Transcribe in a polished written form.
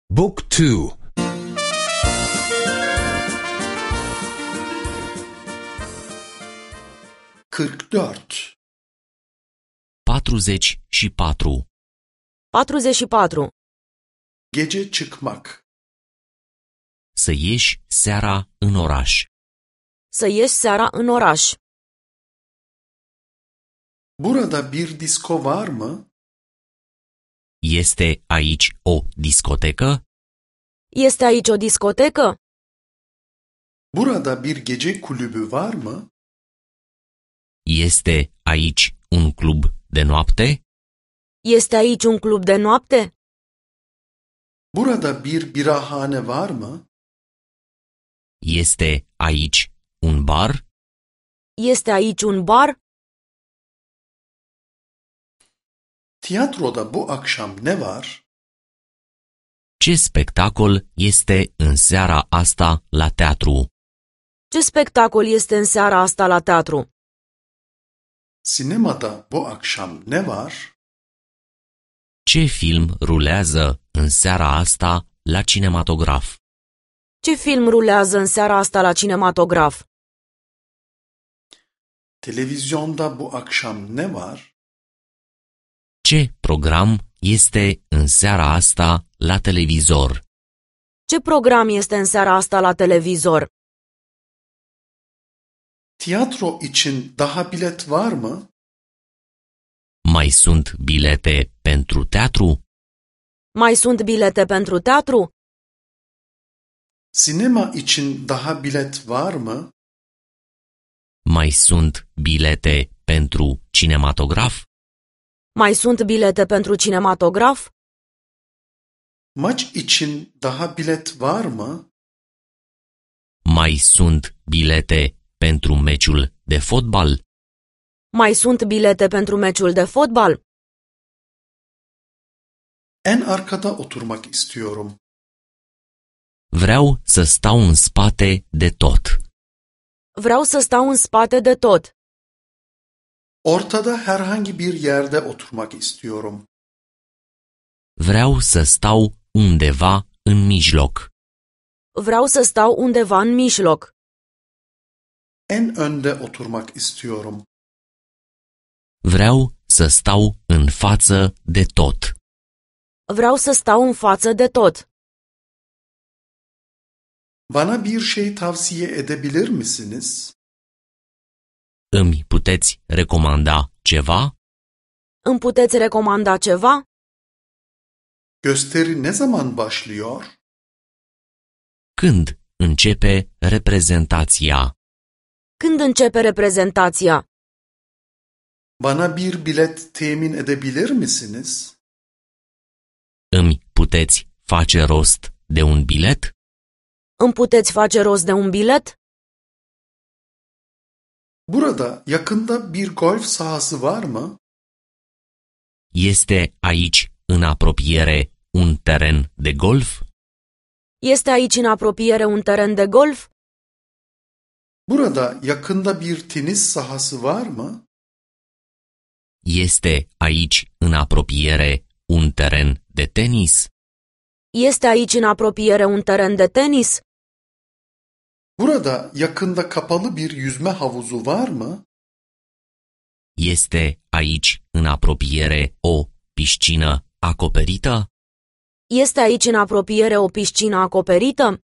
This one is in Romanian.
Book 2. 44. 44. 44. Gece çıkmak. Să ieși seara în oraș. Să ieși seara în oraș. Burada bir disko var mı? Este aici o discotecă? Este aici o discotecă? Burada bir gece kulübü var mı? Este aici un club de noapte? Este aici un club de noapte? Burada bir birahane var mı? Este aici un bar? Este aici un bar? Tiyatroda bu akşam ne var? Ce spectacol este în seara asta la teatru? Ce spectacol este în seara asta la teatru? Sinemada bu akşam ne var? Ce film rulează în seara asta la cinematograf? Ce film rulează în seara asta la cinematograf? Televizyonda bu akşam ne var? Ce program este în seara asta la televizor? Ce program este în seara asta la televizor? Tiyatro için daha bilet var mı? Mai sunt bilete pentru teatru? Mai sunt bilete pentru teatru? Sinema için daha bilet var mı? Mai sunt bilete pentru cinematograf? Mai sunt bilete pentru cinematograf? Maç için daha bilet var mı? Mai sunt bilete pentru meciul de fotbal? Mai sunt bilete pentru meciul de fotbal? En arkada oturmak istiyorum. Vreau să stau în spate de tot. Vreau să stau în spate de tot. Ortada herhangi bir yerde oturmak istiyorum. Vreau să stau undeva în mijloc. Vreau să stau undeva în mijloc. En önde oturmak istiyorum. Vreau să stau în față de tot. Vreau să stau în față de tot. Bana bir şey tavsiye edebilir misiniz? Îmi puteți recomanda ceva? Îmi puteți recomanda ceva? Gösteri ne zaman başlıyor? Când începe reprezentația? Când începe reprezentația? Bana bir bilet temin edebilir misiniz? Îmi puteți face rost de un bilet? Îmi puteți face rost de un bilet? Burada yakında bir golf sahası var mı? Este aici, în apropiere, un teren de golf? Este aici în apropiere un teren de golf? Burada yakında bir tenis sahası var mı? Este aici, în apropiere, un teren de tenis? Este aici în apropiere un teren de tenis? Burada yakında kapalı bir yüzme havuzu var mı? Este aici, în apropiere, o piscină acoperită? Este aici în apropiere o piscină acoperită?